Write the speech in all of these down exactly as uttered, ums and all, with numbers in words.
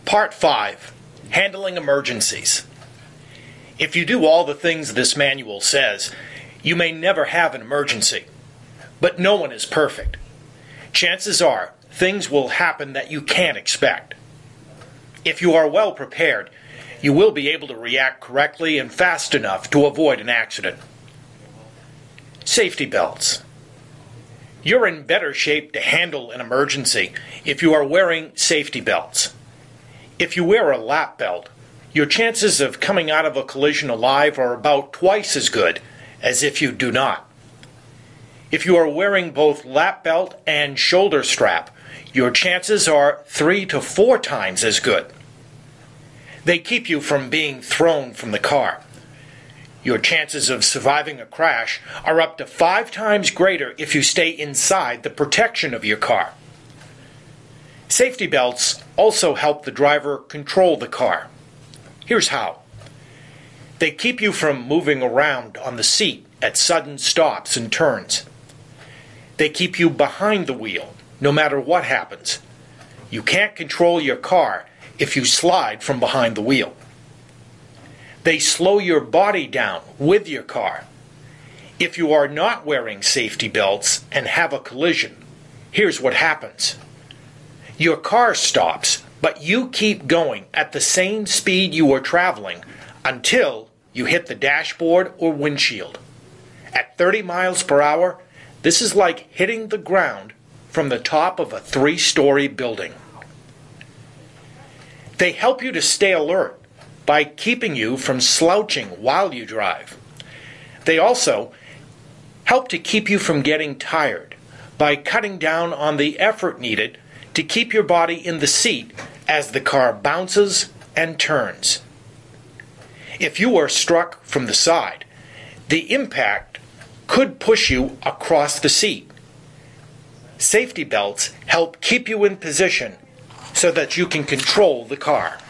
Part five, Handling Emergencies. If you do all the things this manual says, you may never have an emergency. But no one is perfect. Chances are, things will happen that you can't expect. If you are well prepared, you will be able to react correctly and fast enough to avoid an accident. Safety belts. You're in better shape to handle an emergency if you are wearing safety belts. If you wear a lap belt, your chances of coming out of a collision alive are about twice as good as if you do not. If you are wearing both lap belt and shoulder strap, your chances are three to four times as good. They keep you from being thrown from the car. Your chances of surviving a crash are up to five times greater if you stay inside the protection of your car. Safety belts also help the driver control the car. Here's how. They keep you from moving around on the seat at sudden stops and turns. They keep you behind the wheel, no matter what happens. You can't control your car if you slide from behind the wheel. They slow your body down with your car. If you are not wearing safety belts and have a collision, here's what happens. Your car stops, but you keep going at the same speed you were traveling until you hit the dashboard or windshield. At thirty miles per hour, this is like hitting the ground from the top of a three-story building. They help you to stay alert by keeping you from slouching while you drive. They also help to keep you from getting tired by cutting down on the effort needed to keep your body in the seat as the car bounces and turns. If you are struck from the side, the impact could push you across the seat. Safety belts help keep you in position so that you can control the car.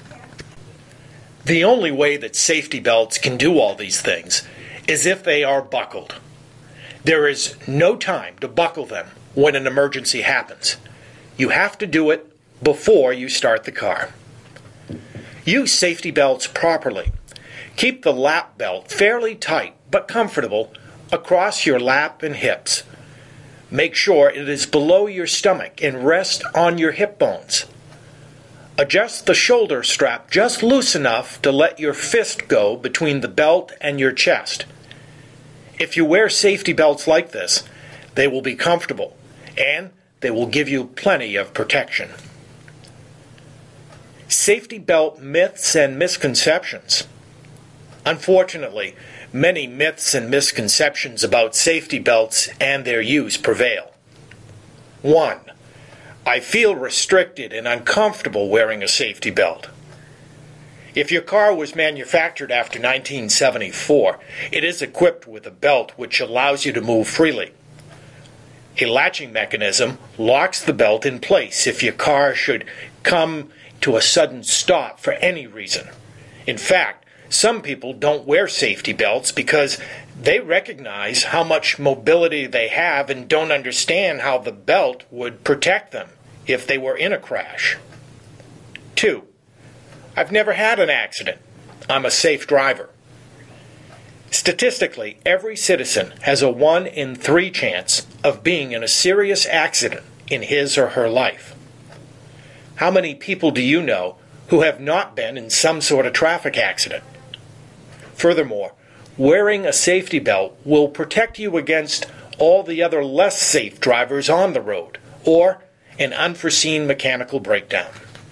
The only way that safety belts can do all these things is if they are buckled. There is no time to buckle them when an emergency happens. You have to do it before you start the car. Use safety belts properly. Keep the lap belt fairly tight but comfortable across your lap and hips. Make sure it is below your stomach and rest on your hip bones. Adjust the shoulder strap just loose enough to let your fist go between the belt and your chest. If you wear safety belts like this, they will be comfortable and they will give you plenty of protection. Safety belt myths and misconceptions. Unfortunately, many myths and misconceptions about safety belts and their use prevail. one. I feel restricted and uncomfortable wearing a safety belt. If your car was manufactured after nineteen seventy-four, it is equipped with a belt which allows you to move freely. A latching mechanism locks the belt in place if your car should come to a sudden stop for any reason. In fact, some people don't wear safety belts because they recognize how much mobility they have and don't understand how the belt would protect them if they were in a crash. two. I've never had an accident. I'm a safe driver. Statistically, every citizen has a one in three chance of being in a serious accident in his or her life. How many people do you know who have not been in some sort of traffic accident? Furthermore, wearing a safety belt will protect you against all the other less safe drivers on the road or an unforeseen mechanical breakdown.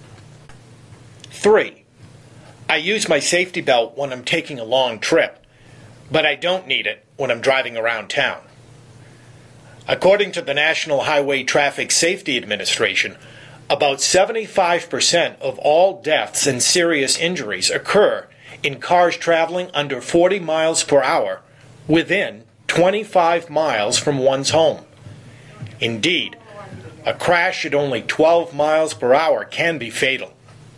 three. I use my safety belt when I'm taking a long trip, but I don't need it when I'm driving around town. According to the National Highway Traffic Safety Administration, about seventy-five percent of all deaths and serious injuries occur in cars traveling under forty miles per hour within twenty-five miles from one's home. Indeed, a crash at only twelve miles per hour can be fatal.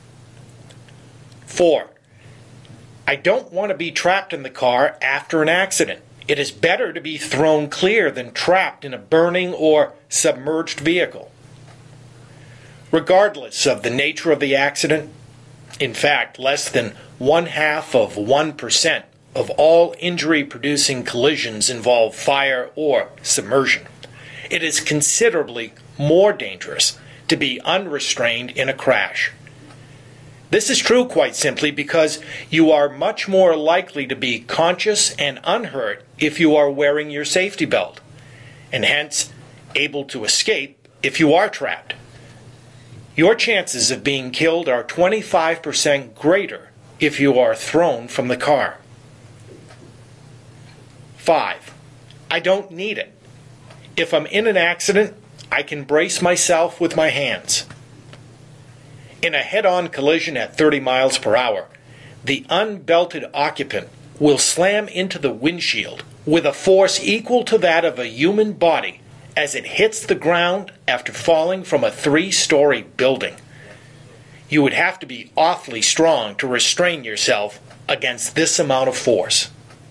four. I don't want to be trapped in the car after an accident. It is better to be thrown clear than trapped in a burning or submerged vehicle. Regardless of the nature of the accident, in fact, less than one half of one percent of all injury-producing collisions involve fire or submersion. It is considerably more dangerous to be unrestrained in a crash. This is true quite simply because you are much more likely to be conscious and unhurt if you are wearing your safety belt, and hence able to escape if you are trapped. Your chances of being killed are twenty-five percent greater if you are thrown from the car. Five, I don't need it. If I'm in an accident, I can brace myself with my hands. In a head-on collision at thirty miles per hour, the unbelted occupant will slam into the windshield with a force equal to that of a human body as it hits the ground after falling from a three-story building. You would have to be awfully strong to restrain yourself against this amount of force.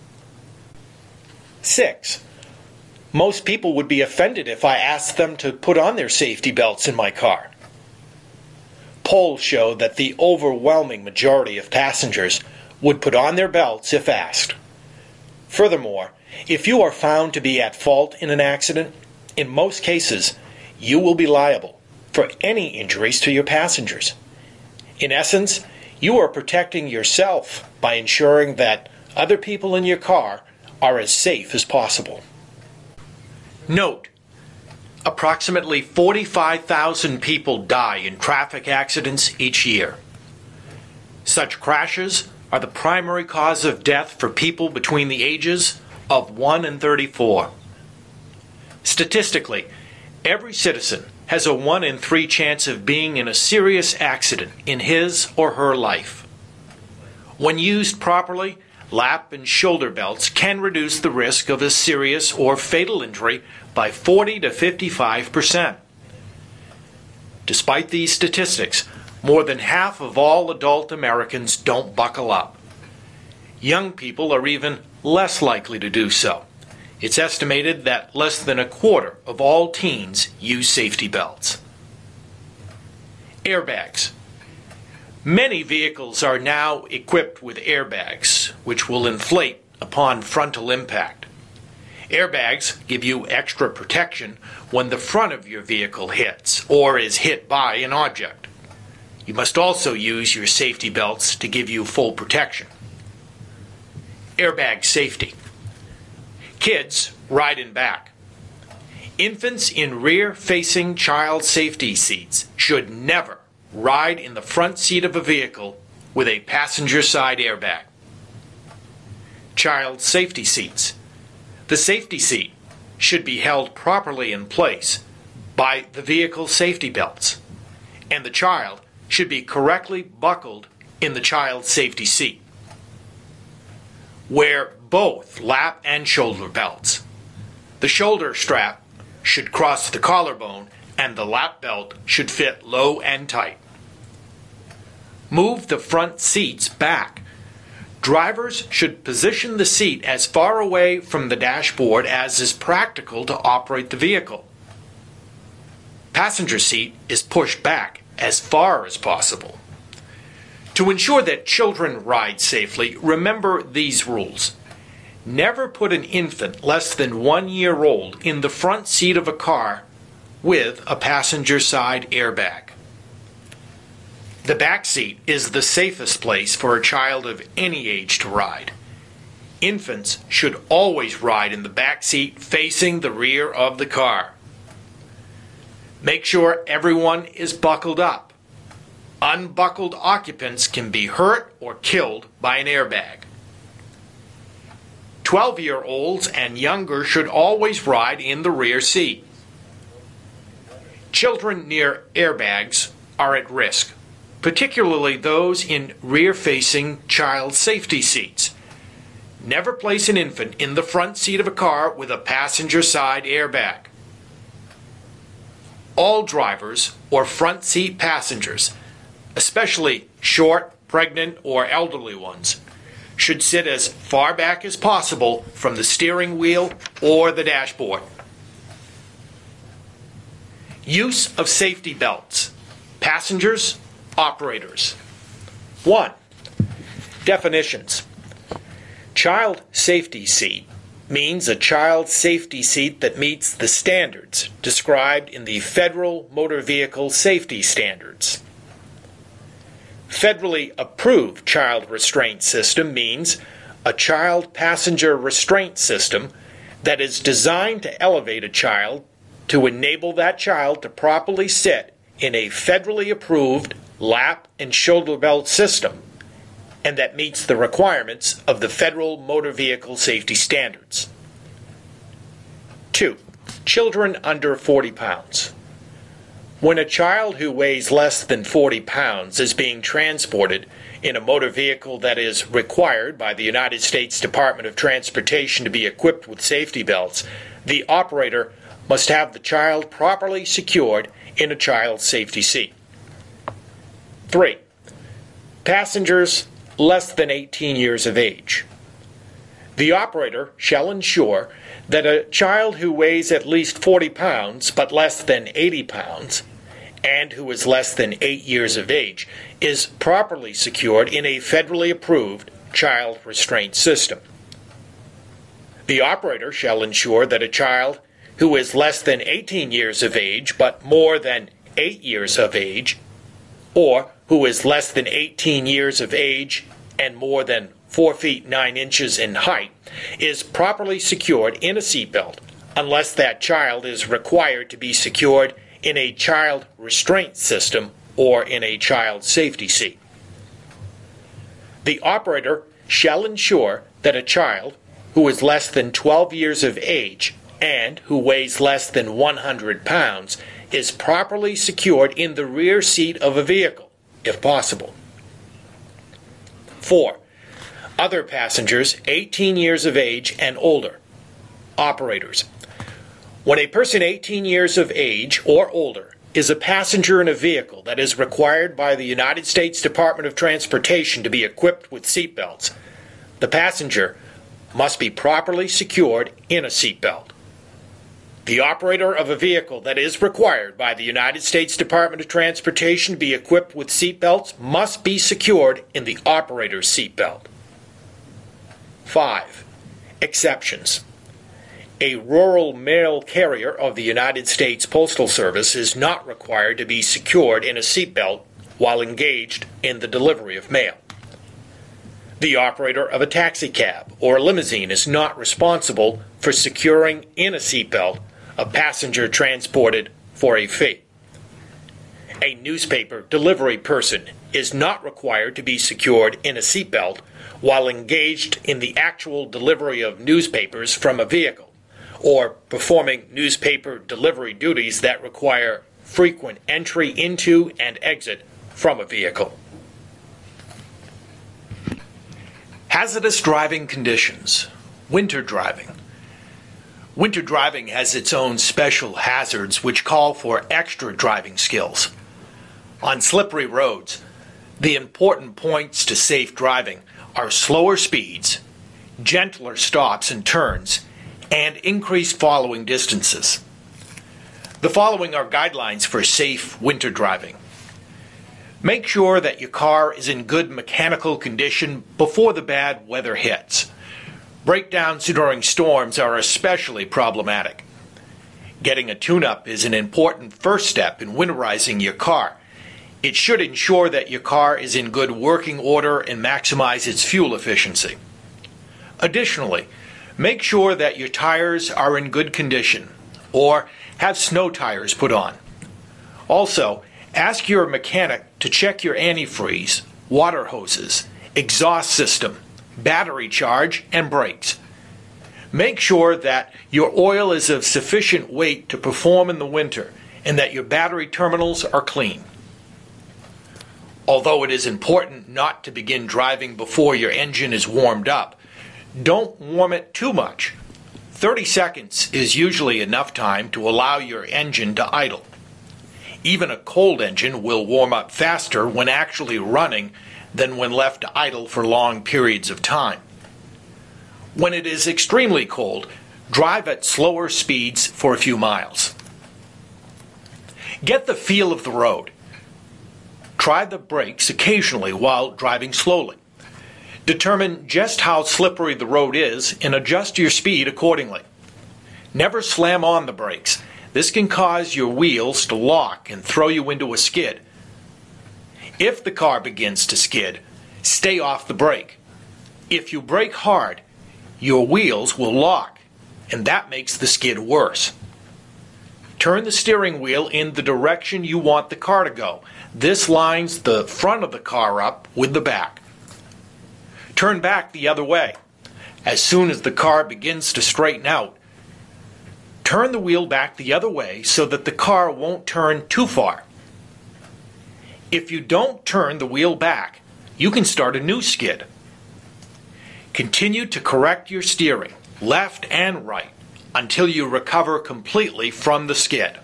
Six, most people would be offended if I asked them to put on their safety belts in my car. Polls show that the overwhelming majority of passengers would put on their belts if asked. Furthermore, if you are found to be at fault in an accident, in most cases, you will be liable for any injuries to your passengers. In essence, you are protecting yourself by ensuring that other people in your car are as safe as possible. Note, approximately forty-five thousand people die in traffic accidents each year. Such crashes are the primary cause of death for people between the ages of one and thirty-four. Statistically, every citizen has a one in three chance of being in a serious accident in his or her life. When used properly, lap and shoulder belts can reduce the risk of a serious or fatal injury by forty to fifty-five percent. Despite these statistics, more than half of all adult Americans don't buckle up. Young people are even less likely to do so. It's estimated that less than a quarter of all teens use safety belts. Airbags. Many vehicles are now equipped with airbags, which will inflate upon frontal impact. Airbags give you extra protection when the front of your vehicle hits or is hit by an object. You must also use your safety belts to give you full protection. Airbag safety. Kids ride in back. Infants in rear-facing child safety seats should never ride in the front seat of a vehicle with a passenger side airbag. Child safety seats. The safety seat should be held properly in place by the vehicle safety belts, and the child should be correctly buckled in the child safety seat. Wear both lap and shoulder belts. The shoulder strap should cross the collarbone and the lap belt should fit low and tight. Move the front seats back. Drivers should position the seat as far away from the dashboard as is practical to operate the vehicle. Passenger seat is pushed back as far as possible. To ensure that children ride safely, remember these rules. Never put an infant less than one year old in the front seat of a car with a passenger side airbag. The back seat is the safest place for a child of any age to ride. Infants should always ride in the back seat facing the rear of the car. Make sure everyone is buckled up. Unbuckled occupants can be hurt or killed by an airbag. twelve-year-olds and younger should always ride in the rear seat. Children near airbags are at risk, particularly those in rear-facing child safety seats. Never place an infant in the front seat of a car with a passenger side airbag. All drivers or front seat passengers, especially short, pregnant, or elderly ones, should sit as far back as possible from the steering wheel or the dashboard. Use of safety belts. Passengers, operators. One, definitions. Child safety seat means a child safety seat that meets the standards described in the Federal Motor Vehicle Safety Standards. Federally approved child restraint system means a child passenger restraint system that is designed to elevate a child to enable that child to properly sit in a federally approved lap and shoulder belt system, and that meets the requirements of the Federal Motor Vehicle Safety Standards. Two, children under forty pounds. When a child who weighs less than forty pounds is being transported in a motor vehicle that is required by the United States Department of Transportation to be equipped with safety belts, the operator must have the child properly secured in a child safety seat. Three, passengers less than eighteen years of age. The operator shall ensure that a child who weighs at least forty pounds but less than eighty pounds and who is less than eight years of age is properly secured in a federally approved child restraint system. The operator shall ensure that a child who is less than eighteen years of age but more than eight years of age, or who is less than eighteen years of age and more than four feet nine inches in height, is properly secured in a seatbelt unless that child is required to be secured in a child restraint system or in a child safety seat. The operator shall ensure that a child who is less than twelve years of age and who weighs less than one hundred pounds is properly secured in the rear seat of a vehicle, if possible. Four, other passengers eighteen years of age and older. Operators. When a person eighteen years of age or older is a passenger in a vehicle that is required by the United States Department of Transportation to be equipped with seatbelts, the passenger must be properly secured in a seatbelt. The operator of a vehicle that is required by the United States Department of Transportation to be equipped with seatbelts must be secured in the operator's seatbelt. Five, exceptions. A rural mail carrier of the United States Postal Service is not required to be secured in a seatbelt while engaged in the delivery of mail. The operator of a taxi cab or limousine is not responsible for securing in a seatbelt a passenger transported for a fee. A newspaper delivery person is not required to be secured in a seatbelt while engaged in the actual delivery of newspapers from a vehicle, or performing newspaper delivery duties that require frequent entry into and exit from a vehicle. Hazardous driving conditions. Winter driving. Winter driving has its own special hazards which call for extra driving skills. On slippery roads, the important points to safe driving are slower speeds, gentler stops and turns, and increased following distances. The following are guidelines for safe winter driving. Make sure that your car is in good mechanical condition before the bad weather hits. Breakdowns during storms are especially problematic. Getting a tune-up is an important first step in winterizing your car. It should ensure that your car is in good working order and maximize its fuel efficiency. Additionally, make sure that your tires are in good condition or have snow tires put on. Also, ask your mechanic to check your antifreeze, water hoses, exhaust system, battery charge, and brakes. Make sure that your oil is of sufficient weight to perform in the winter and that your battery terminals are clean. Although it is important not to begin driving before your engine is warmed up, don't warm it too much. thirty seconds is usually enough time to allow your engine to idle. Even a cold engine will warm up faster when actually running than when left idle for long periods of time. When it is extremely cold, drive at slower speeds for a few miles. Get the feel of the road. Try the brakes occasionally while driving slowly. Determine just how slippery the road is and adjust your speed accordingly. Never slam on the brakes. This can cause your wheels to lock and throw you into a skid. If the car begins to skid, stay off the brake. If you brake hard, your wheels will lock, and that makes the skid worse. Turn the steering wheel in the direction you want the car to go. This lines the front of the car up with the back. Turn back the other way. As soon as the car begins to straighten out, turn the wheel back the other way so that the car won't turn too far. If you don't turn the wheel back, you can start a new skid. Continue to correct your steering, left and right, until you recover completely from the skid.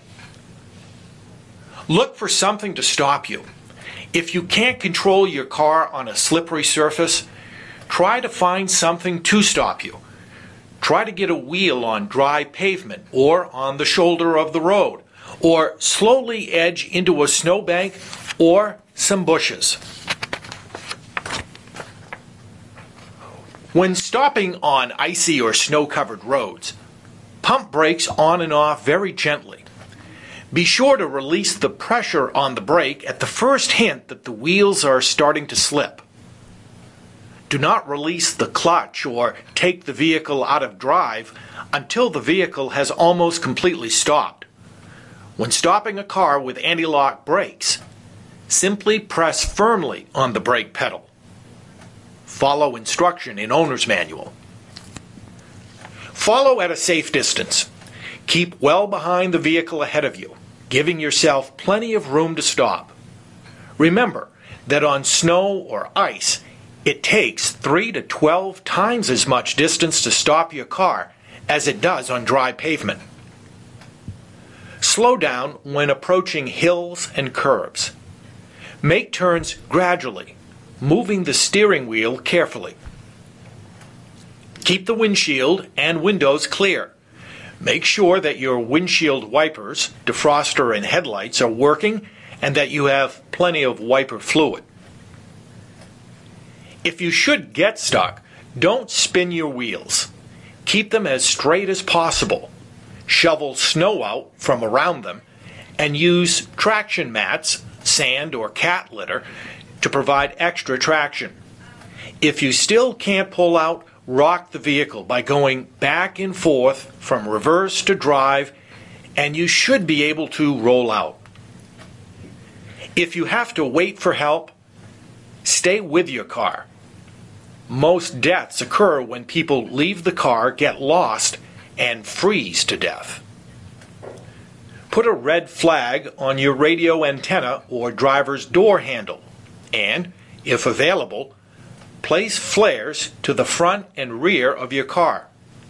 Look for something to stop you. If you can't control your car on a slippery surface, try to find something to stop you. Try to get a wheel on dry pavement or on the shoulder of the road, or slowly edge into a snowbank or some bushes. When stopping on icy or snow-covered roads, pump brakes on and off very gently. Be sure to release the pressure on the brake at the first hint that the wheels are starting to slip. Do not release the clutch or take the vehicle out of drive until the vehicle has almost completely stopped. When stopping a car with anti-lock brakes, simply press firmly on the brake pedal. Follow instruction in owner's manual. Follow at a safe distance. Keep well behind the vehicle ahead of you, giving yourself plenty of room to stop. Remember that on snow or ice, it takes three to twelve times as much distance to stop your car as it does on dry pavement. Slow down when approaching hills and curves. Make turns gradually, moving the steering wheel carefully. Keep the windshield and windows clear. Make sure that your windshield wipers, defroster, and headlights are working and that you have plenty of wiper fluid. If you should get stuck, don't spin your wheels. Keep them as straight as possible. Shovel snow out from around them and use traction mats, sand, or cat litter to provide extra traction. If you still can't pull out, rock the vehicle by going back and forth from reverse to drive, and you should be able to roll out. If you have to wait for help, stay with your car. Most deaths occur when people leave the car, get lost, and freeze to death. Put a red flag on your radio antenna or driver's door handle, and, if available, place flares to the front and rear of your car.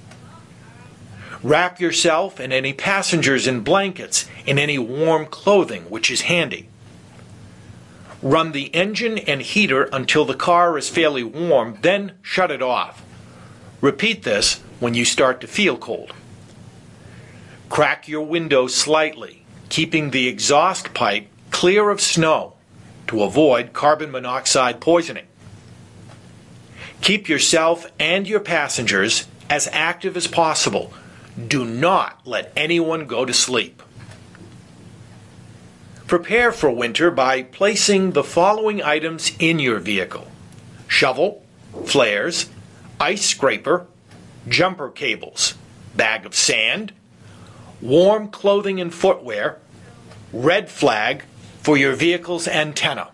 Wrap yourself and any passengers in blankets and any warm clothing, which is handy. Run the engine and heater until the car is fairly warm, then shut it off. Repeat this when you start to feel cold. Crack your windows slightly, keeping the exhaust pipe clear of snow to avoid carbon monoxide poisoning. Keep yourself and your passengers as active as possible. Do not let anyone go to sleep. Prepare for winter by placing the following items in your vehicle: shovel, flares, ice scraper, jumper cables, bag of sand, warm clothing and footwear, red flag for your vehicle's antenna.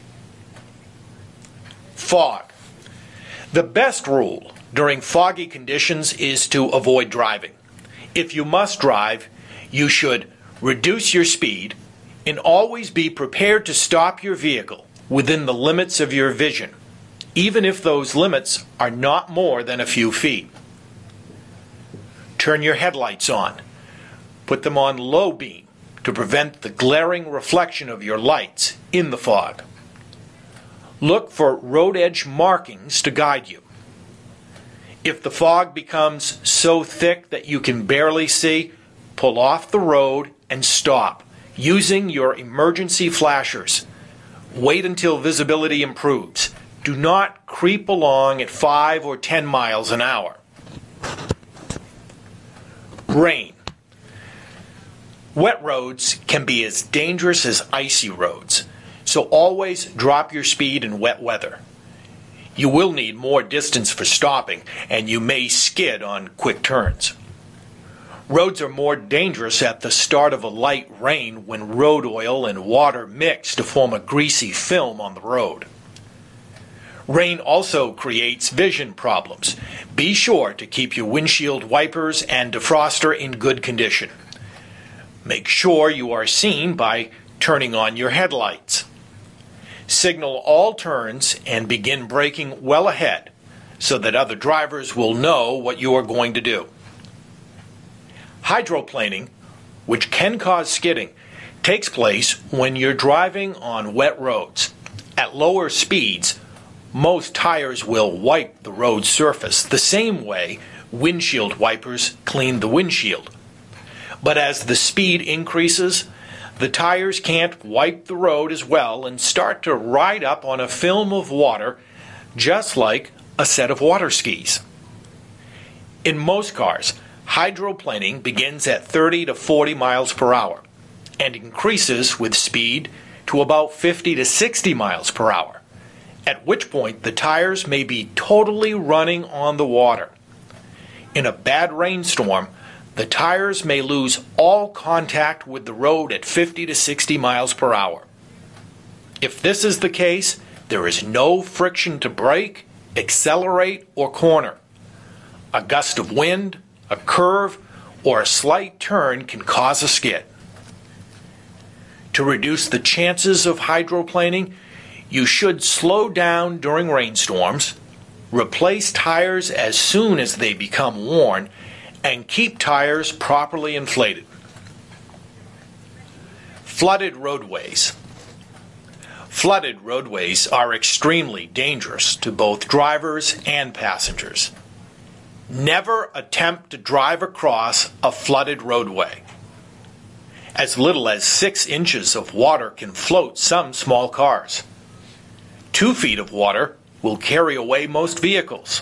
Fog. The best rule during foggy conditions is to avoid driving. If you must drive, you should reduce your speed and always be prepared to stop your vehicle within the limits of your vision, even if those limits are not more than a few feet. Turn your headlights on. Put them on low beam to prevent the glaring reflection of your lights in the fog. Look for road edge markings to guide you. If the fog becomes so thick that you can barely see, pull off the road and stop, using your emergency flashers. Wait until visibility improves. Do not creep along at five or ten miles an hour. Rain. Wet roads can be as dangerous as icy roads, so always drop your speed in wet weather. You will need more distance for stopping, and you may skid on quick turns. Roads are more dangerous at the start of a light rain when road oil and water mix to form a greasy film on the road. Rain also creates vision problems. Be sure to keep your windshield wipers and defroster in good condition. Make sure you are seen by turning on your headlights. Signal all turns and begin braking well ahead so that other drivers will know what you are going to do. Hydroplaning, which can cause skidding, takes place when you're driving on wet roads. At lower speeds, most tires will wipe the road surface the same way windshield wipers clean the windshield. But as the speed increases, the tires can't wipe the road as well and start to ride up on a film of water just like a set of water skis. In most cars, hydroplaning begins at thirty to forty miles per hour and increases with speed to about fifty to sixty miles per hour, at which point the tires may be totally running on the water. In a bad rainstorm, the tires may lose all contact with the road at fifty to sixty miles per hour. If this is the case, there is no friction to brake, accelerate, or corner. A gust of wind, a curve, or a slight turn can cause a skid. To reduce the chances of hydroplaning, you should slow down during rainstorms, replace tires as soon as they become worn, and keep tires properly inflated. Flooded roadways. Flooded roadways are extremely dangerous to both drivers and passengers. Never attempt to drive across a flooded roadway. As little as six inches of water can float some small cars. Two feet of water will carry away most vehicles.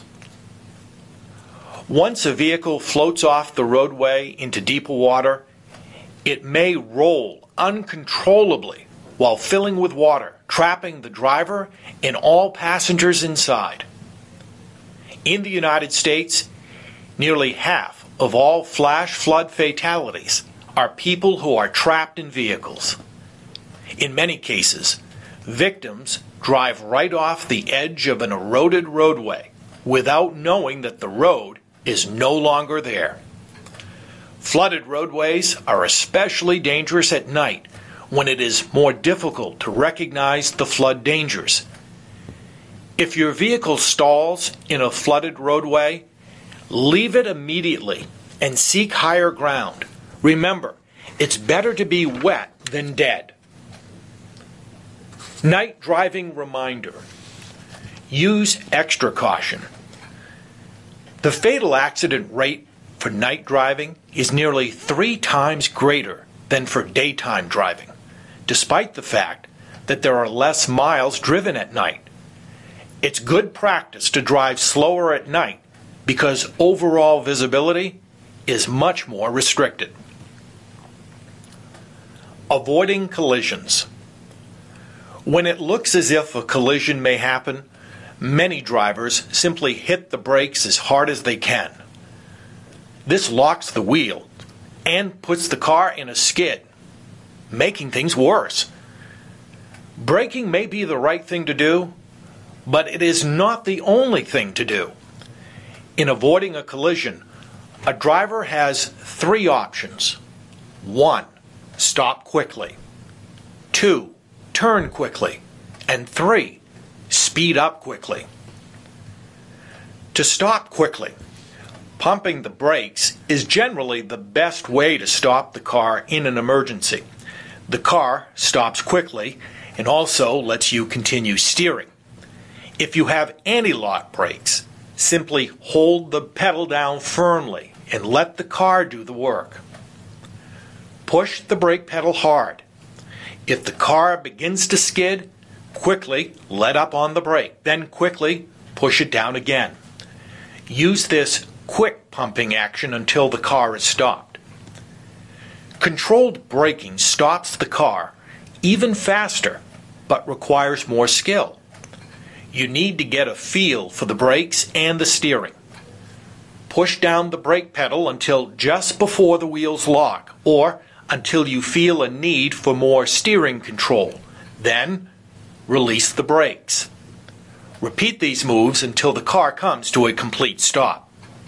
Once a vehicle floats off the roadway into deeper water, it may roll uncontrollably while filling with water, trapping the driver and all passengers inside. In the United States, nearly half of all flash flood fatalities are people who are trapped in vehicles. In many cases, victims drive right off the edge of an eroded roadway without knowing that the road is no longer there. Flooded roadways are especially dangerous at night when it is more difficult to recognize the flood dangers. If your vehicle stalls in a flooded roadway, leave it immediately and seek higher ground. Remember, it's better to be wet than dead. Night driving reminder. Use extra caution. The fatal accident rate for night driving is nearly three times greater than for daytime driving, despite the fact that there are less miles driven at night. It's good practice to drive slower at night because overall visibility is much more restricted. Avoiding collisions. When it looks as if a collision may happen, many drivers simply hit the brakes as hard as they can. This locks the wheel and puts the car in a skid, making things worse. Braking may be the right thing to do, but it is not the only thing to do. In avoiding a collision, a driver has three options. One, stop quickly. Two, turn quickly. And three, speed up quickly. To stop quickly, pumping the brakes is generally the best way to stop the car in an emergency. The car stops quickly and also lets you continue steering. If you have anti-lock brakes, simply hold the pedal down firmly and let the car do the work. Push the brake pedal hard. If the car begins to skid, Quickly let up on the brake, then quickly push it down again. Use this quick pumping action until the car is stopped. Controlled braking stops the car even faster, but requires more skill. You need to get a feel for the brakes and the steering. Push down the brake pedal until just before the wheels lock, or until you feel a need for more steering control. Then, release the brakes. Repeat these moves until the car comes to a complete stop.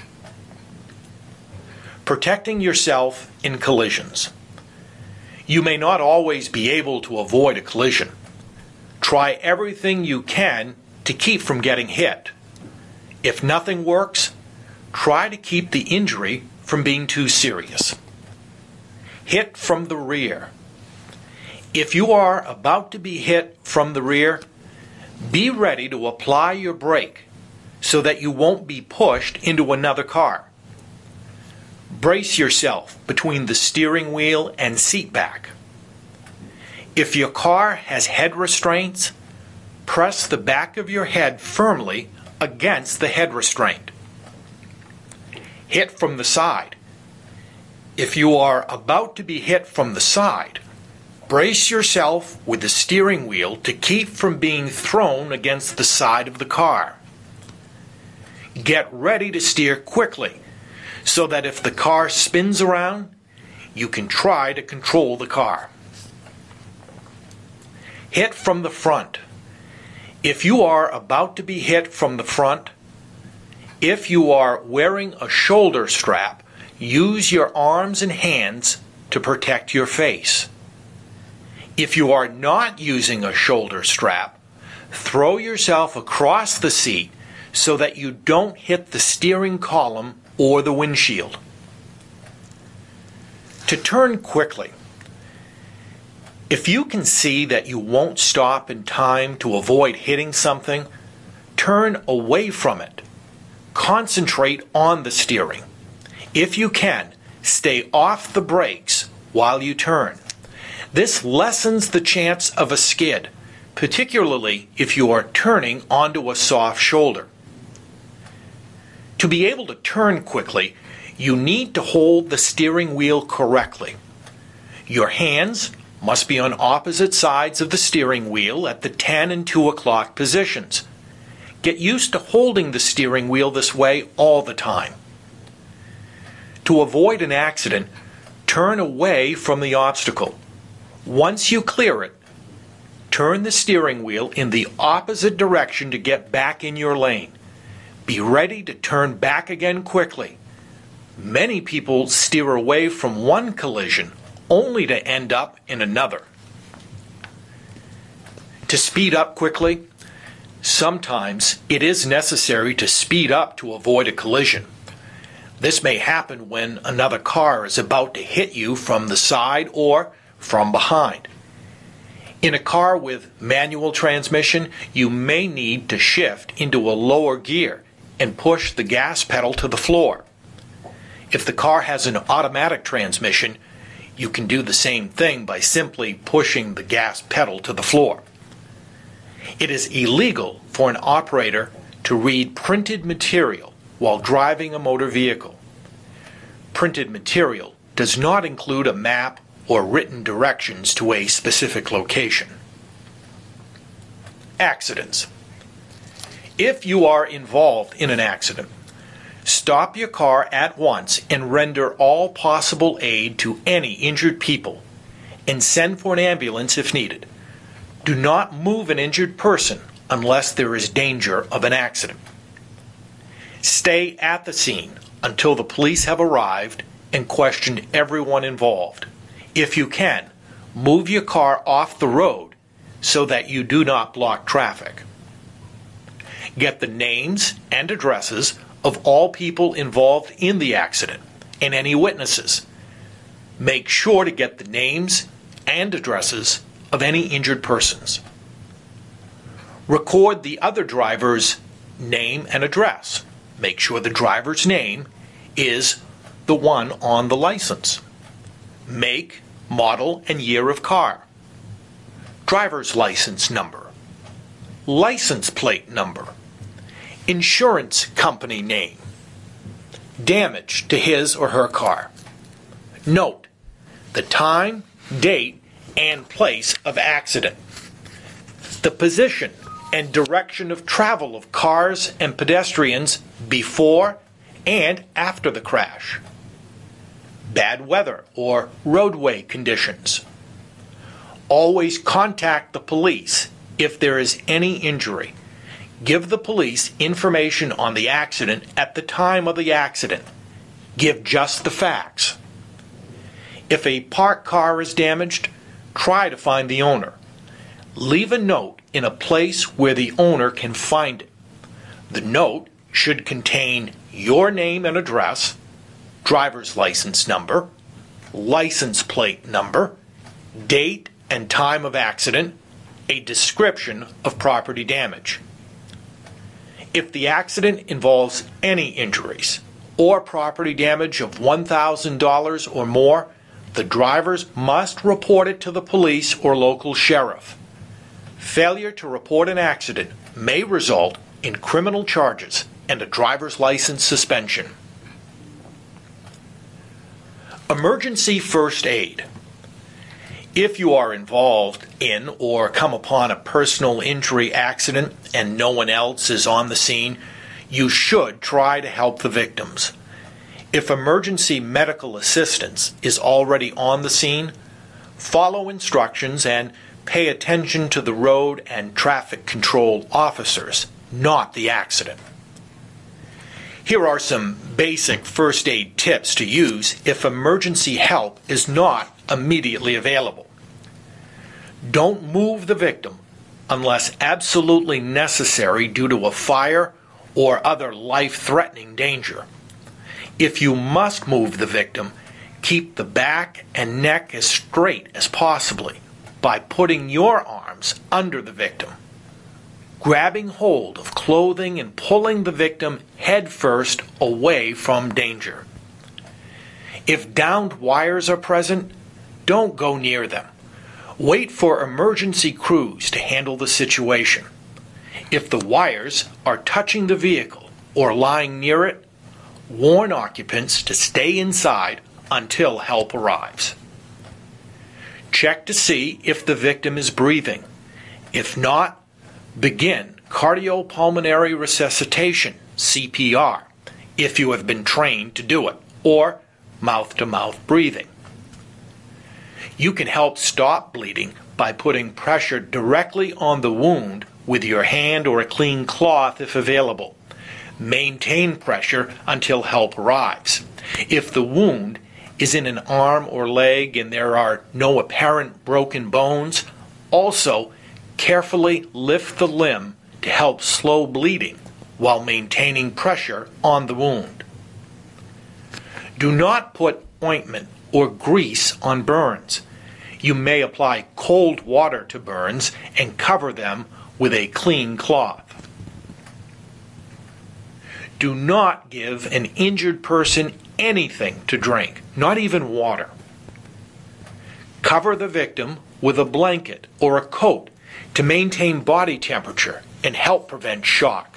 Protecting yourself in collisions. You may not always be able to avoid a collision. Try everything you can to keep from getting hit. If nothing works, try to keep the injury from being too serious. Hit from the rear. If you are about to be hit from the rear, be ready to apply your brake so that you won't be pushed into another car. Brace yourself between the steering wheel and seat back. If your car has head restraints, press the back of your head firmly against the head restraint. Hit from the side. If you are about to be hit from the side, brace yourself with the steering wheel to keep from being thrown against the side of the car. Get ready to steer quickly so that if the car spins around, you can try to control the car. Hit from the front. If you are about to be hit from the front, if you are wearing a shoulder strap, use your arms and hands to protect your face. If you are not using a shoulder strap, throw yourself across the seat so that you don't hit the steering column or the windshield. To turn quickly. If you can see that you won't stop in time to avoid hitting something, turn away from it. Concentrate on the steering. If you can, stay off the brakes while you turn. This lessens the chance of a skid, particularly if you are turning onto a soft shoulder. To be able to turn quickly, you need to hold the steering wheel correctly. Your hands must be on opposite sides of the steering wheel at the ten and two o'clock positions. Get used to holding the steering wheel this way all the time. To avoid an accident, turn away from the obstacle. Once you clear it, turn the steering wheel in the opposite direction to get back in your lane. Be ready to turn back again quickly. Many people steer away from one collision only to end up in another. To speed up quickly, sometimes it is necessary to speed up to avoid a collision. This may happen when another car is about to hit you from the side or from behind. In a car with manual transmission, you may need to shift into a lower gear and push the gas pedal to the floor. If the car has an automatic transmission, you can do the same thing by simply pushing the gas pedal to the floor. It is illegal for an operator to read printed material while driving a motor vehicle. Printed material does not include a map or written directions to a specific location. Accidents. If you are involved in an accident, stop your car at once and render all possible aid to any injured people, and send for an ambulance if needed. Do not move an injured person unless there is danger of an accident. Stay at the scene until the police have arrived and questioned everyone involved. If you can, move your car off the road so that you do not block traffic. Get the names and addresses of all people involved in the accident and any witnesses. Make sure to get the names and addresses of any injured persons. Record the other driver's name and address. Make sure the driver's name is the one on the license. Make, model, and year of car. Driver's license number. license plate number, insurance company name, damage to his or her car. Note the time, date, and place of accident, the position and direction of travel of cars and pedestrians before and after the crash, bad weather or roadway conditions. Always contact the police if there is any injury. Give the police information on the accident at the time of the accident. Give just the facts. If a parked car is damaged, try to find the owner. Leave a note in a place where the owner can find it. The note should contain your name and address, driver's license number, license plate number, date and time of accident, a description of property damage. If the accident involves any injuries or property damage of one thousand dollars or more, the drivers must report it to the police or local sheriff. Failure to report an accident may result in criminal charges and a driver's license suspension. Emergency first aid. If you are involved in or come upon a personal injury accident and no one else is on the scene, you should try to help the victims. If emergency medical assistance is already on the scene, follow instructions and pay attention to the road and traffic control officers, not the accident. Here are some basic first aid tips to use if emergency help is not immediately available. Don't move the victim unless absolutely necessary due to a fire or other life-threatening danger. If you must move the victim, keep the back and neck as straight as possibly by putting your arms under the victim, grabbing hold of clothing and pulling the victim head first away from danger. If downed wires are present, don't go near them. Wait for emergency crews to handle the situation. If the wires are touching the vehicle or lying near it, warn occupants to stay inside until help arrives. Check to see if the victim is breathing. If not, begin cardiopulmonary resuscitation, C P R, if you have been trained to do it, or mouth-to-mouth breathing. You can help stop bleeding by putting pressure directly on the wound with your hand or a clean cloth if available. Maintain pressure until help arrives. If the wound is in an arm or leg and there are no apparent broken bones, also carefully lift the limb to help slow bleeding while maintaining pressure on the wound. Do not put ointment or grease on burns. You may apply cold water to burns and cover them with a clean cloth. Do not give an injured person anything to drink, not even water. Cover the victim with a blanket or a coat to maintain body temperature and help prevent shock.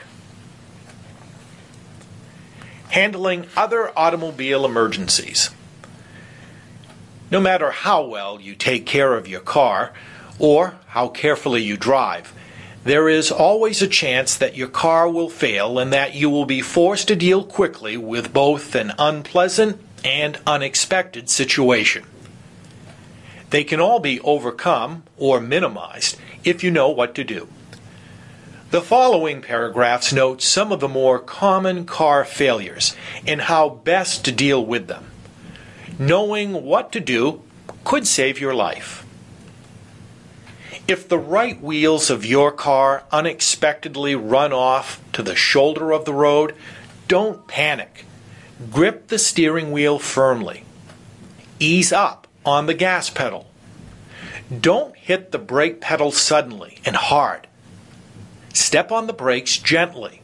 Handling other automobile emergencies. No matter how well you take care of your car or how carefully you drive, there is always a chance that your car will fail and that you will be forced to deal quickly with both an unpleasant and unexpected situation. They can all be overcome or minimized if you know what to do. The following paragraphs note some of the more common car failures and how best to deal with them. Knowing what to do could save your life. If the right wheels of your car unexpectedly run off to the shoulder of the road, don't panic. Grip the steering wheel firmly. Ease up on the gas pedal. Don't hit the brake pedal suddenly and hard. Step on the brakes gently.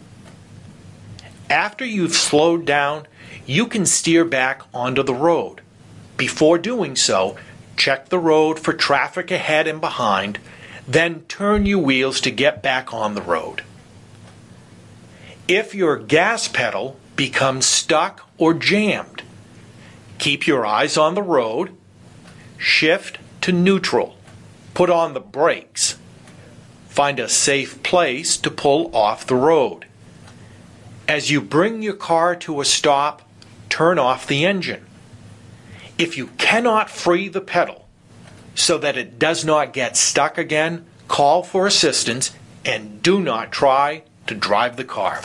After you've slowed down, you can steer back onto the road. Before doing so, check the road for traffic ahead and behind, Then turn your wheels to get back on the road. If your gas pedal becomes stuck or jammed, keep your eyes on the road, shift to neutral, put on the brakes, find a safe place to pull off the road. As you bring your car to a stop, turn off the engine. If you cannot free the pedal so that it does not get stuck again, call for assistance and do not try to drive the car.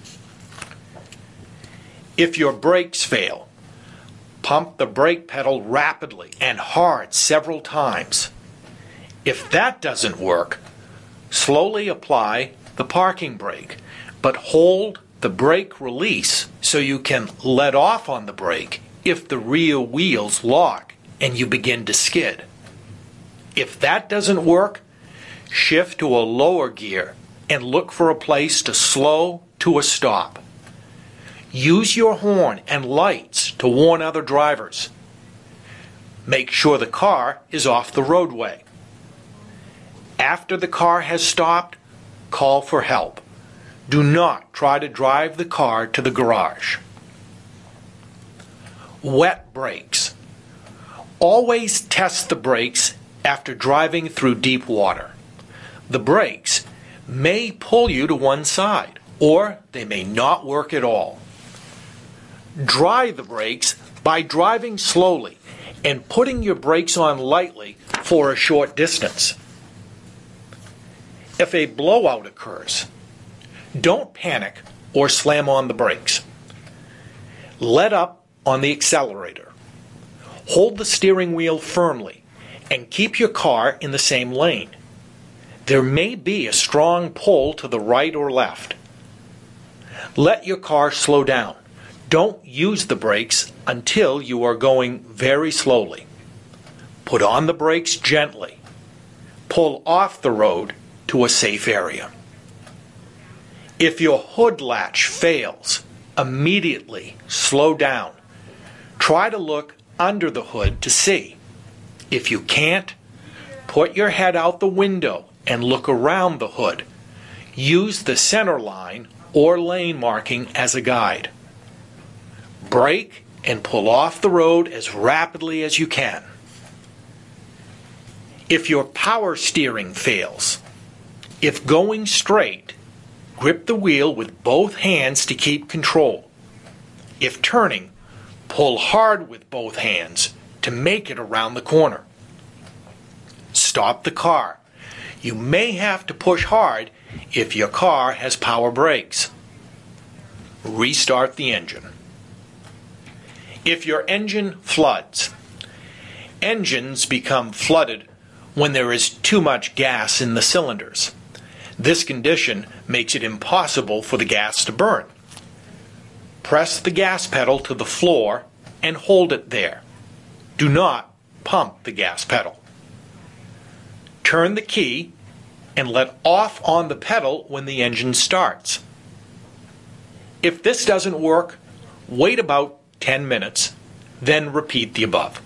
If your brakes fail, pump the brake pedal rapidly and hard several times. If that doesn't work, slowly apply the parking brake, but hold the brake release so you can let off on the brake if the rear wheels lock and you begin to skid. If that doesn't work, shift to a lower gear and look for a place to slow to a stop. Use your horn and lights to warn other drivers. Make sure the car is off the roadway. After the car has stopped, call for help. Do not try to drive the car to the garage. Wet brakes. Always test the brakes after driving through deep water. The brakes may pull you to one side, or they may not work at all. Dry the brakes by driving slowly and putting your brakes on lightly for a short distance. If a blowout occurs, don't panic or slam on the brakes. Let up on the accelerator. Hold the steering wheel firmly and keep your car in the same lane. There may be a strong pull to the right or left. Let your car slow down. Don't use the brakes until you are going very slowly. Put on the brakes gently. Pull off the road to a safe area. If your hood latch fails, immediately slow down. Try to look under the hood to see. If you can't, put your head out the window and look around the hood. Use the center line or lane marking as a guide. Brake and pull off the road as rapidly as you can. If your power steering fails, if going straight, grip the wheel with both hands to keep control. If turning, pull hard with both hands to make it around the corner. Stop the car. You may have to push hard if your car has power brakes. Restart the engine. If your engine floods, engines become flooded when there is too much gas in the cylinders. This condition makes it impossible for the gas to burn. Press the gas pedal to the floor and hold it there. Do not pump the gas pedal. Turn the key and let off on the pedal when the engine starts. If this doesn't work, wait about ten minutes, then repeat the above.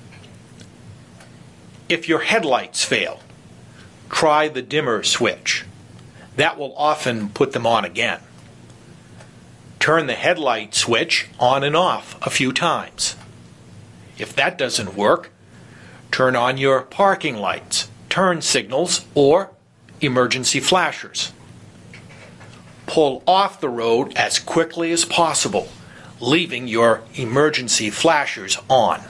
If your headlights fail, try the dimmer switch. That will often put them on again. Turn the headlight switch on and off a few times. If that doesn't work, turn on your parking lights, turn signals, or emergency flashers. Pull off the road as quickly as possible, leaving your emergency flashers on.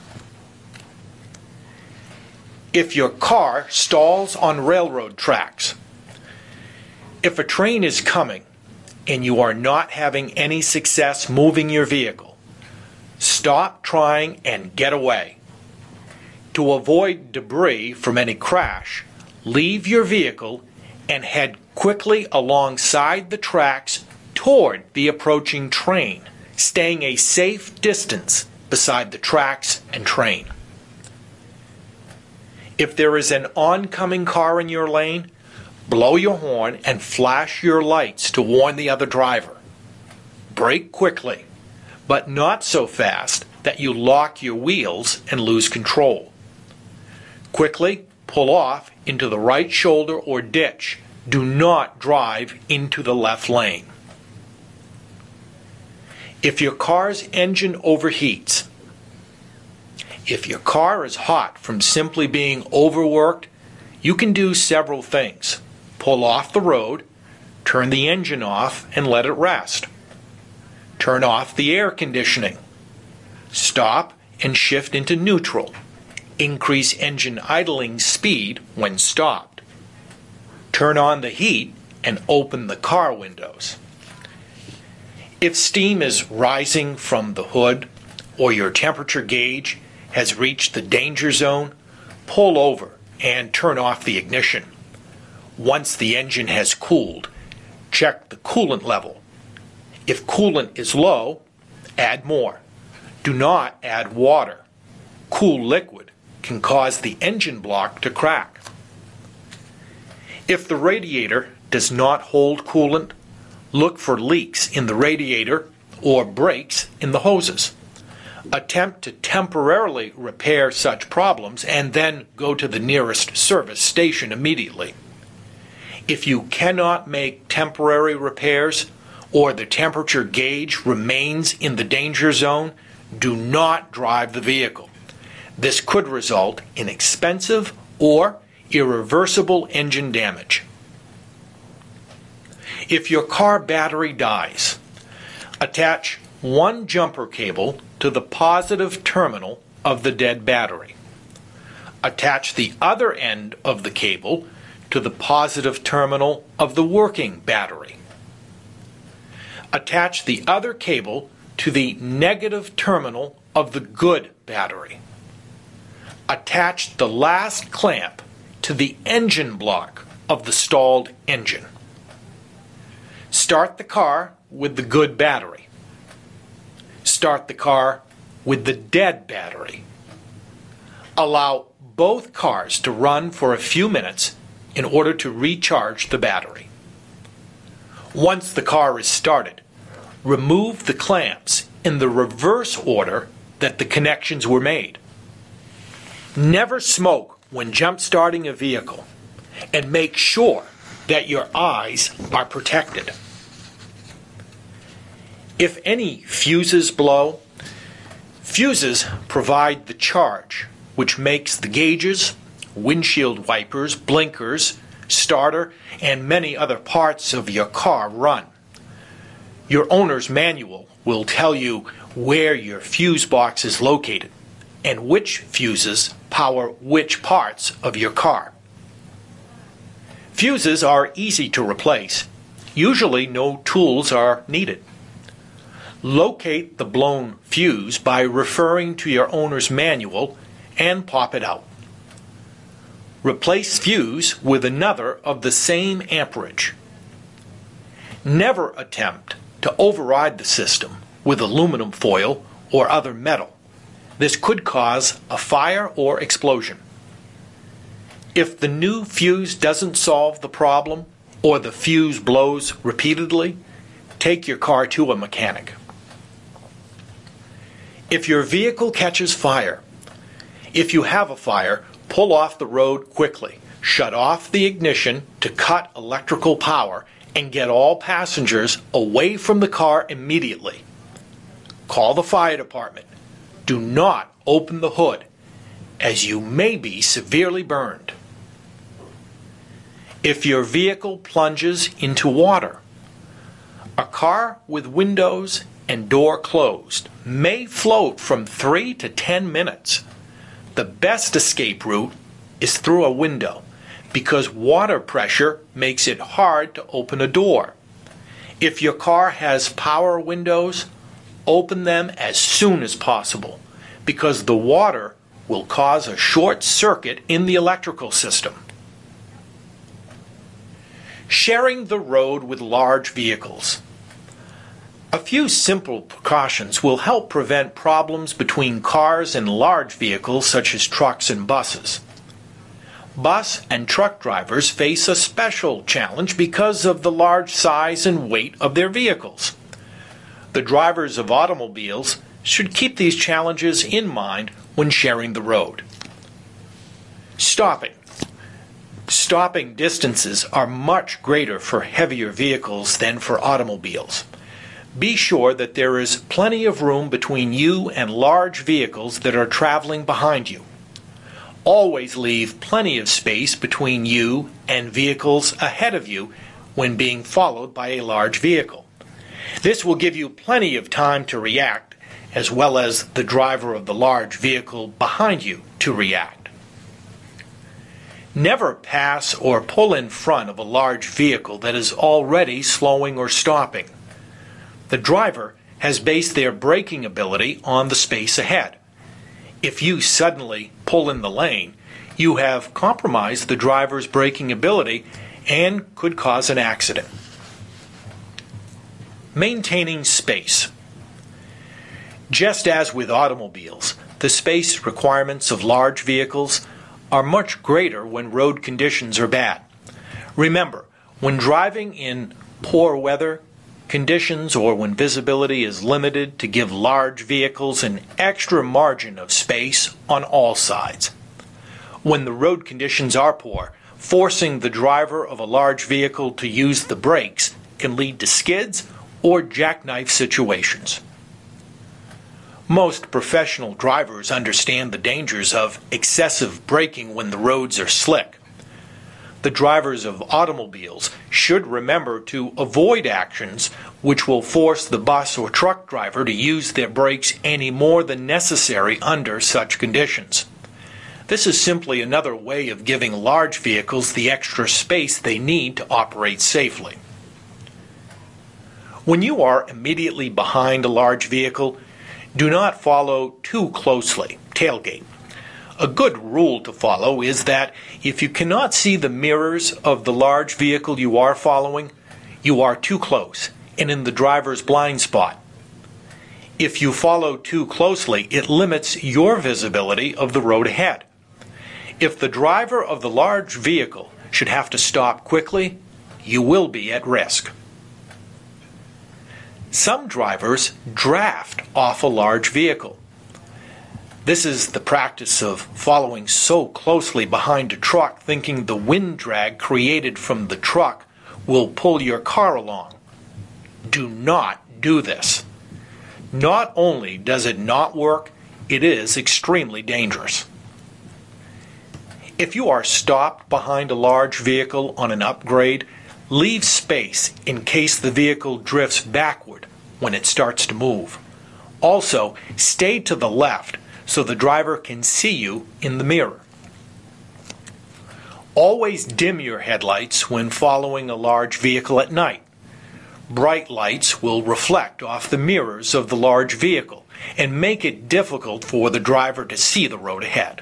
If your car stalls on railroad tracks, if a train is coming and you are not having any success moving your vehicle, stop trying and get away. To avoid debris from any crash, leave your vehicle and head quickly alongside the tracks toward the approaching train, staying a safe distance beside the tracks and train. If there is an oncoming car in your lane, blow your horn and flash your lights to warn the other driver. Brake quickly, but not so fast that you lock your wheels and lose control. Quickly pull off into the right shoulder or ditch. Do not drive into the left lane. If your car's engine overheats, if your car is hot from simply being overworked, you can do several things. Pull off the road, turn the engine off and let it rest. Turn off the air conditioning. Stop and shift into neutral. Increase engine idling speed when stopped. Turn on the heat and open the car windows. If steam is rising from the hood or your temperature gauge has reached the danger zone, pull over and turn off the ignition. Once the engine has cooled, check the coolant level. If coolant is low, add more. Do not add water. Cool liquid can cause the engine block to crack. If the radiator does not hold coolant, look for leaks in the radiator or breaks in the hoses. Attempt to temporarily repair such problems and then go to the nearest service station immediately. If you cannot make temporary repairs or the temperature gauge remains in the danger zone, do not drive the vehicle. This could result in expensive or irreversible engine damage. If your car battery dies, attach one jumper cable to the positive terminal of the dead battery. Attach the other end of the cable to the positive terminal of the working battery. Attach the other cable to the negative terminal of the good battery. Attach the last clamp to the engine block of the stalled engine. Start the car with the good battery. Start the car with the dead battery. Allow both cars to run for a few minutes in order to recharge the battery. Once the car is started, remove the clamps in the reverse order that the connections were made. Never smoke when jump-starting a vehicle, and make sure that your eyes are protected. If any fuses blow, fuses provide the charge which makes the gauges, windshield wipers, blinkers, starter, and many other parts of your car run. Your owner's manual will tell you where your fuse box is located and which fuses power which parts of your car. Fuses are easy to replace. Usually no tools are needed. Locate the blown fuse by referring to your owner's manual and pop it out. Replace fuse with another of the same amperage. Never attempt to override the system with aluminum foil or other metal. This could cause a fire or explosion. If the new fuse doesn't solve the problem or the fuse blows repeatedly, take your car to a mechanic. If your vehicle catches fire, if you have a fire, pull off the road quickly. Shut off the ignition to cut electrical power and get all passengers away from the car immediately. Call the fire department. Do not open the hood, as you may be severely burned. If your vehicle plunges into water, a car with windows and door closed may float from three to ten minutes. The best escape route is through a window because water pressure makes it hard to open a door. If your car has power windows, open them as soon as possible because the water will cause a short circuit in the electrical system. Sharing the road with large vehicles. A few simple precautions will help prevent problems between cars and large vehicles such as trucks and buses. Bus and truck drivers face a special challenge because of the large size and weight of their vehicles. The drivers of automobiles should keep these challenges in mind when sharing the road. Stopping. Stopping distances are much greater for heavier vehicles than for automobiles. Be sure that there is plenty of room between you and large vehicles that are traveling behind you. Always leave plenty of space between you and vehicles ahead of you when being followed by a large vehicle. This will give you plenty of time to react, as well as the driver of the large vehicle behind you to react. Never pass or pull in front of a large vehicle that is already slowing or stopping. The driver has based their braking ability on the space ahead. If you suddenly pull in the lane, you have compromised the driver's braking ability and could cause an accident. Maintaining space. Just as with automobiles, the space requirements of large vehicles are much greater when road conditions are bad. Remember, when driving in poor weather conditions or when visibility is limited, to give large vehicles an extra margin of space on all sides. When the road conditions are poor, forcing the driver of a large vehicle to use the brakes can lead to skids or jackknife situations. Most professional drivers understand the dangers of excessive braking when the roads are slick. The drivers of automobiles should remember to avoid actions which will force the bus or truck driver to use their brakes any more than necessary under such conditions. This is simply another way of giving large vehicles the extra space they need to operate safely. When you are immediately behind a large vehicle, do not follow too closely, tailgate. A good rule to follow is that if you cannot see the mirrors of the large vehicle you are following, you are too close and in the driver's blind spot. If you follow too closely, it limits your visibility of the road ahead. If the driver of the large vehicle should have to stop quickly, you will be at risk. Some drivers draft off a large vehicle. This is the practice of following so closely behind a truck, thinking the wind drag created from the truck will pull your car along. Do not do this. Not only does it not work, it is extremely dangerous. If you are stopped behind a large vehicle on an upgrade, leave space in case the vehicle drifts backward when it starts to move. Also, stay to the left so the driver can see you in the mirror. Always dim your headlights when following a large vehicle at night. Bright lights will reflect off the mirrors of the large vehicle and make it difficult for the driver to see the road ahead.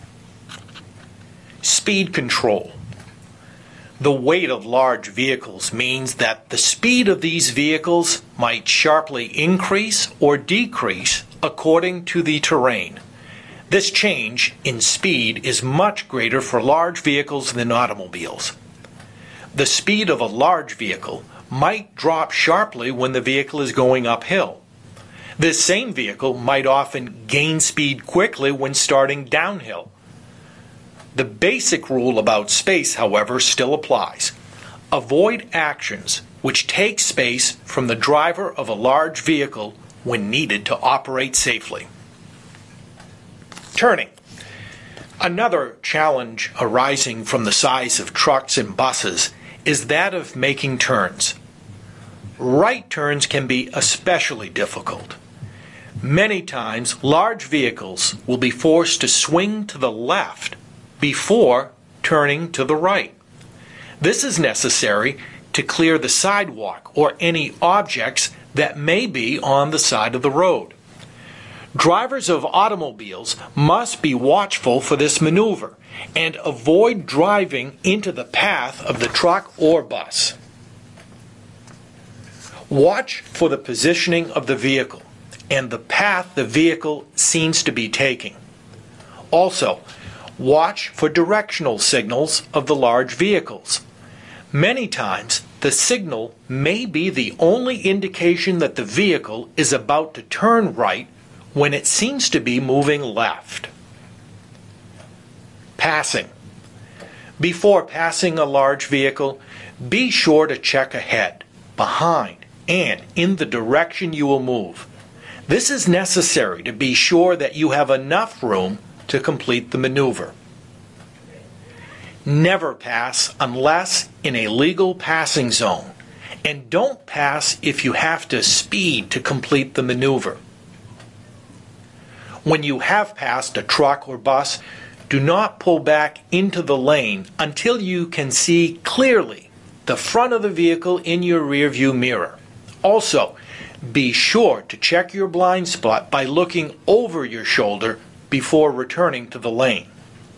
Speed control. The weight of large vehicles means that the speed of these vehicles might sharply increase or decrease according to the terrain. This change in speed is much greater for large vehicles than automobiles. The speed of a large vehicle might drop sharply when the vehicle is going uphill. This same vehicle might often gain speed quickly when starting downhill. The basic rule about space, however, still applies. Avoid actions which take space from the driver of a large vehicle when needed to operate safely. Turning. Another challenge arising from the size of trucks and buses is that of making turns. Right turns can be especially difficult. Many times, large vehicles will be forced to swing to the left before turning to the right. This is necessary to clear the sidewalk or any objects that may be on the side of the road. Drivers of automobiles must be watchful for this maneuver and avoid driving into the path of the truck or bus. Watch for the positioning of the vehicle and the path the vehicle seems to be taking. Also, watch for directional signals of the large vehicles. Many times, the signal may be the only indication that the vehicle is about to turn right when it seems to be moving left. Passing. Before passing a large vehicle, be sure to check ahead, behind, and in the direction you will move. This is necessary to be sure that you have enough room to complete the maneuver. Never pass unless in a legal passing zone, and don't pass if you have to speed to complete the maneuver. When you have passed a truck or bus, do not pull back into the lane until you can see clearly the front of the vehicle in your rearview mirror. Also, be sure to check your blind spot by looking over your shoulder before returning to the lane.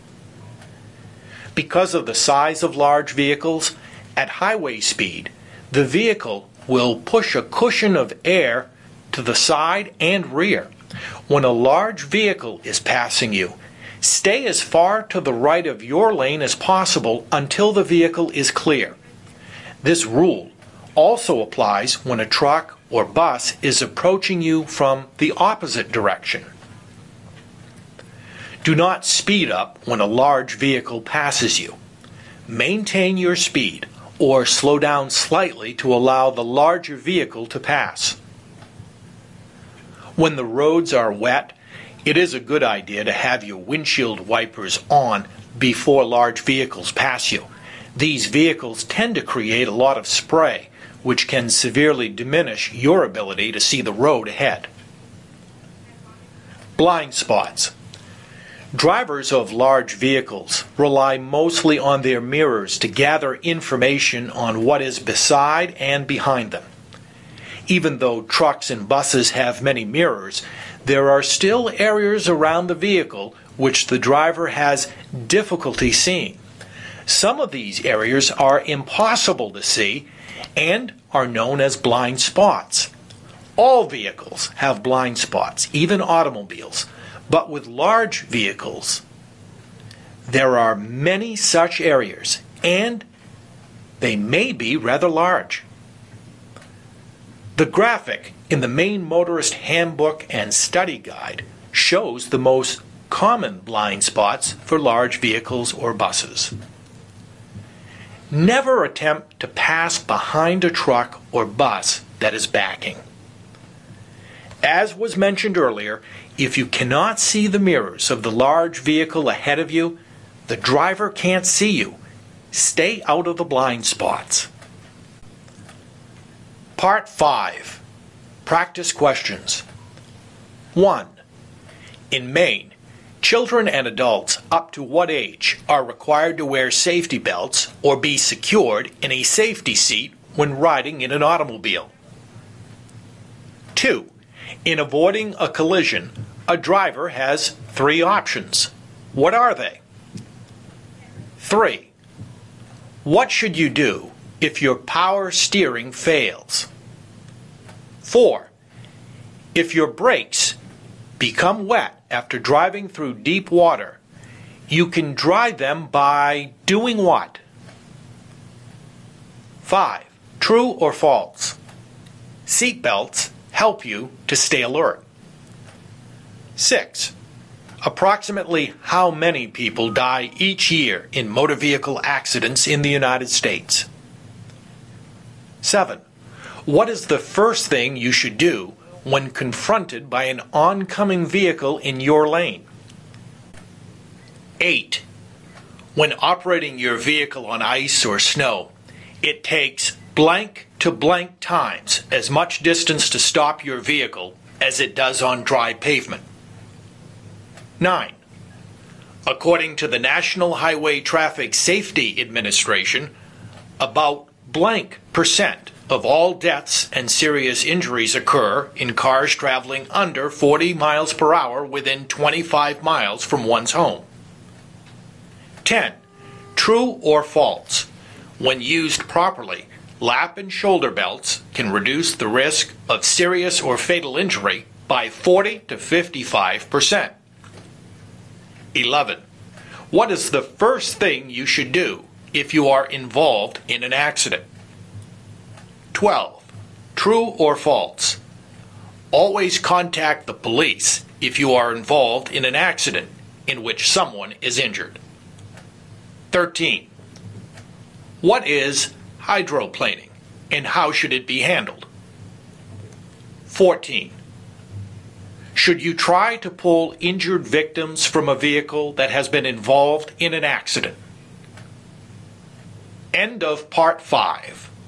Because of the size of large vehicles, at highway speed, the vehicle will push a cushion of air to the side and rear. When a large vehicle is passing you, stay as far to the right of your lane as possible until the vehicle is clear. This rule also applies when a truck or bus is approaching you from the opposite direction. Do not speed up when a large vehicle passes you. Maintain your speed or slow down slightly to allow the larger vehicle to pass. When the roads are wet, it is a good idea to have your windshield wipers on before large vehicles pass you. These vehicles tend to create a lot of spray, which can severely diminish your ability to see the road ahead. Blind spots. Drivers of large vehicles rely mostly on their mirrors to gather information on what is beside and behind them. Even though trucks and buses have many mirrors, there are still areas around the vehicle which the driver has difficulty seeing. Some of these areas are impossible to see and are known as blind spots. All vehicles have blind spots, even automobiles, but with large vehicles, there are many such areas, and they may be rather large. The graphic in the Maine Motorist Handbook and Study Guide shows the most common blind spots for large vehicles or buses. Never attempt to pass behind a truck or bus that is backing. As was mentioned earlier, if you cannot see the mirrors of the large vehicle ahead of you, the driver can't see you. Stay out of the blind spots. Part five. Practice questions. one. In Maine, children and adults up to what age are required to wear safety belts or be secured in a safety seat when riding in an automobile? two. In avoiding a collision, a driver has three options. What are they? three. What should you do if your power steering fails? four. If your brakes become wet after driving through deep water, you can dry them by doing what? five. True or false? Seat belts help you to stay alert. six. Approximately how many people die each year in motor vehicle accidents in the United States? seven. What is the first thing you should do when confronted by an oncoming vehicle in your lane? eight. When operating your vehicle on ice or snow, it takes blank to blank times as much distance to stop your vehicle as it does on dry pavement. nine. According to the National Highway Traffic Safety Administration, about blank percent of all deaths and serious injuries occur in cars traveling under forty miles per hour within twenty-five miles from one's home. ten. True or false? When used properly, lap and shoulder belts can reduce the risk of serious or fatal injury by forty to fifty-five percent. eleven. What is the first thing you should do if you are involved in an accident? twelve. True or false? Always contact the police if you are involved in an accident in which someone is injured. thirteen. What is hydroplaning and how should it be handled? fourteen. Should you try to pull injured victims from a vehicle that has been involved in an accident? End of part five.